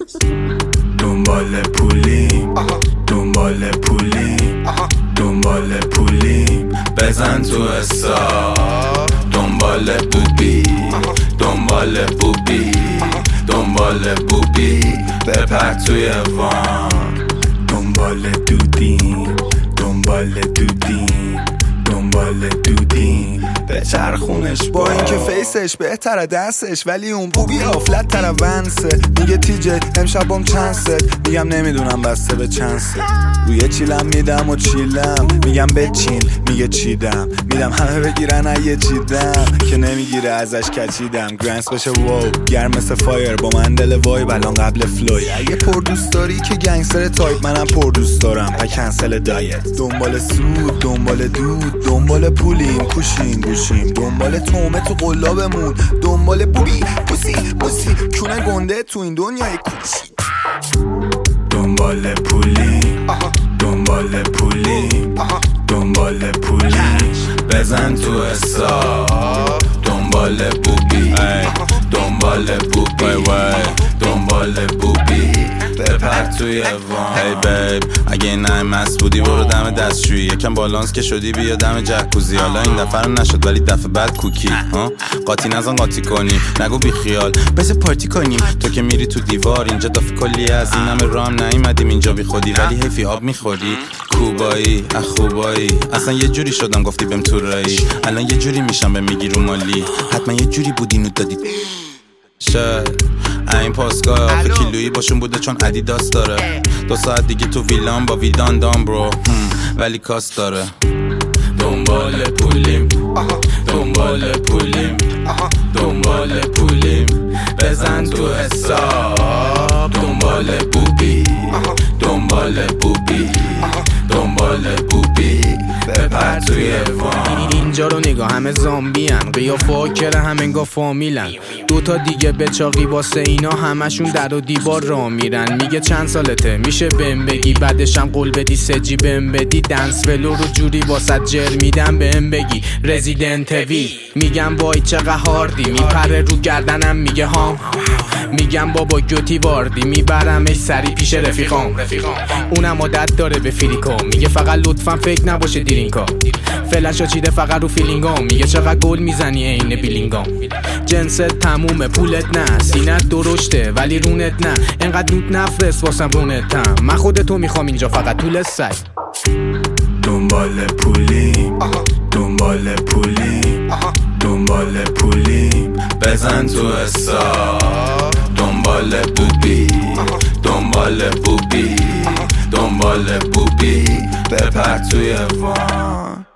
دنبال پولیم دنبال پولیم دنبال پولیم بزن تو حساب دنبال بوبی دنبال بوبی دنبال بوبی بپر توی وان دنبال دودیم دنبال دودیم دنبال دودیم به چرخونش با اینکه فیسش بهتره دستش ولی اون بوبی آفلت تره ونسه میگه تیجه امشبم چند ست میگم نمیدونم بسته به چند ست روی چیلم میدم و چیلم میگم بچین میگه چیدم میدم همه بگیرن یه چیدم که نمیگیره ازش کچیدم گرنس بشه واو گرم مثل فایر با من دل وای بلان قبل فلوی اگه پر دوست داری که گنگستر تایپ منم پر دوست دارم و کنسل دایت دنبال سود دنبال دود دنبال پولیم کوشیم گوشیم دنبال تومه تو قلابمون دنبال بوبی بوسی بوسی چونه گنده تو این دنیای کوچی دنبال پولیم دنبال پولیم دنبال پولیم بزن تو حساب دنبال بوبی دنبال بوبی دنبال بوبی بپر توی وان هی بیب اگه این نای مست بودی برو دم دستشویی یکم بالانس که شدی بیا دم جکوزی حالا این دفعه رو نشد ولی دفعه بعد کوکی قاطی نزن قاطی کنی نگو بی خیال بس پارتی کنیم تو که میری تو دیوار اینجا دافی کلی از این همه رام نیومدیم اینجا بی خودی ولی حیفی آب میخوری کوبایی اخوبایی اصلا یه جوری شدم گفتی بهم تو رایی الان یه جوری میشم به میگی رو مالی حتما یه جوری بود اینو دادید شاید این پاسگاه آخه کیلویی باشون بوده چون ادیداس داره 2 ساعت دیگه تو ویلان با ویدان دام برو ولی کاس داره دنبال پولیم دنبال پولیم دنبال پولیم بزن تو حساب دنبال بوبی دنبال بوبی دنبال بوبی بپر توی وان اینجا رو نگاه همه زامبیان قیافه ها کره هم انگا فامیلن 2 تا دیگه بچاقی واسه اینا همشون در و دیوار را میرن میگه چند سالته میشه بهم بگی بعدشم قول بدی سجی بهم بدی دنس ولو رو جوری واسه جر میدم بهم بگی رزیدنت وی میگم وای چقدر هاردی میپره رو گردنم میگه هام میگم بابا گوتی واردی میبرمش سری پیش رفیقام اونم عادت داره به فریکا میگه فقط لطفا فکر نباشه دیرینکا فلشا چیده فقط رو فیلینگام میگه چقدر گل میزنی عین بیلینگام جنست تمومه پولت نه سینت درشته ولی رونت نه انقدر نوت نفرست واسم رونتم من خودتو میخوام اینجا فقط طول سگ دنبال پولیم دنبال پولیم دنبال پولیم بزن تو حساب دنبال بوبی دنبال بوبی دنبال بوبی بپر توی وان